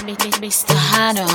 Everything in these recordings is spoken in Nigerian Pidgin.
Mr. Hano.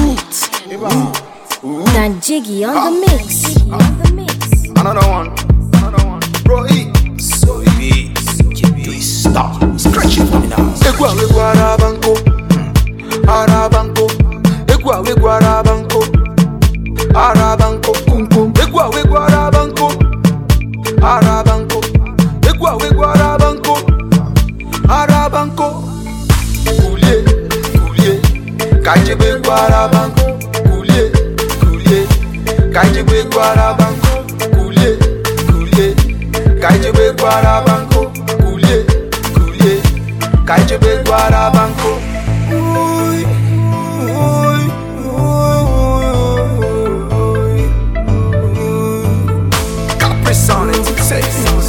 Dan Jiggy on the mix. Another one. Bro, so easy. Stop. Scratch it for me now. Egwa we Arabanko. Arabanko. Egwa we Arabanko. Arabanko. Kum kum. Egwa we Arabanko. Arabanko. Egwa we Arabanko. Arabanko. Kulie, kulie. Kaje we Arabanko. Kulie, kulie. Kaje we Arabanko. Kulie, kulie. Kaje we Arabanko. Kulie, kulie. Kaje we Arabanko. Oi, oi, oi. Capri Sonic, say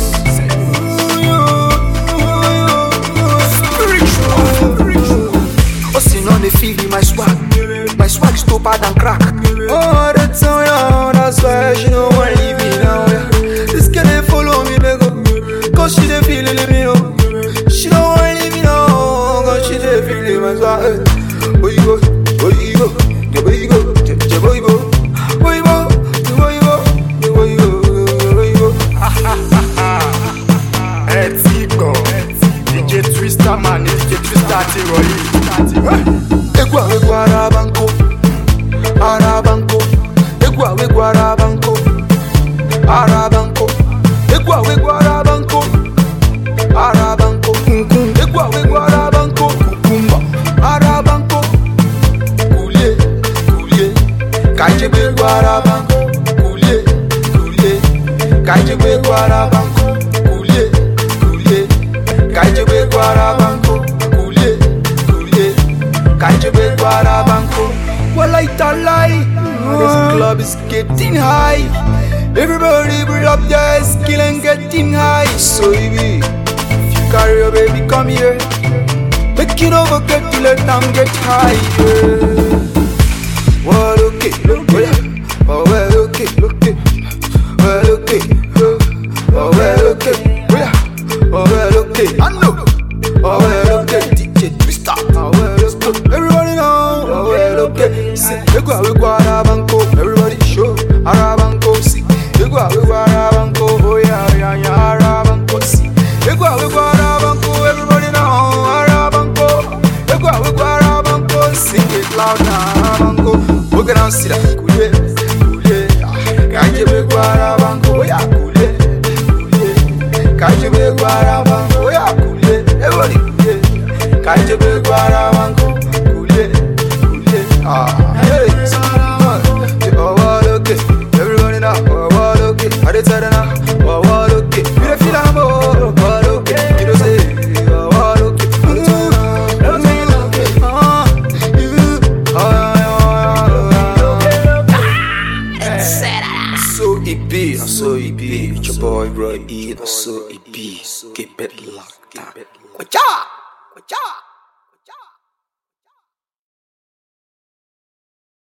they feel my swag. My swag is doper than crack. Oh, that's how you that's why she don't want to leave me now. Yeah. This girl they follow me, they go. Cause she they feel it, me know. She don't want to leave me now. Cause she they feel it, my swag. Where you go? Where you go? Where you go? Where you go? Where you go? Where you go? Where you go? Where you go? Ha ha ha ha. Hey, Tico. DJ Twister man, DJ Twister Tiroli. Egwa we Arabanko, Arabanko. Egwa we Arabanko, Arabanko. Egwa we Arabanko, Arabanko. Egwa we Arabanko, Kumba, Arabanko. Kulie, kulie. Kaje we Arabanko, kulie, kulie. Kaje we Arabanko, kulie, kulie. Kaje we Arabanko, kulie, kulie. Kaje we Arabanko. Well, I tell lie. This club is getting high. Everybody bring up their skill and getting high. So baby, if you carry your baby, come here. Make you no forget to let them get high. Well, okay, oh well, okay, okay, well, okay, oh well, okay, oh well, okay, I know, oh well, okay, DJ Twister, oh well, okay, everybody know, oh well, okay, see, Egwa we Arabanko, everybody show, Arabanko, see, Egwa we Arabanko, oh yeah, yeah, yeah, Arabanko, see, Egwa we Arabanko, everybody know, Arabanko, Egwa we Arabanko, sing it loud now, Arabanko, okay now see that, kulie, kulie, Kaje we Arabanko, oh yeah, kulie, kulie, Kaje we Arabanko, oh yeah, kulie, everybody kulie, Kaje we Arabanko, kulie, kulie, hey, oh well, okay, everybody now, oh well, okay, I did tell them now, oh well, okay, you don't feel I'm oh well, okay, you don't say, oh well, okay, so it be, it's your boy, bro, so it be, keep it locked up. Wacha!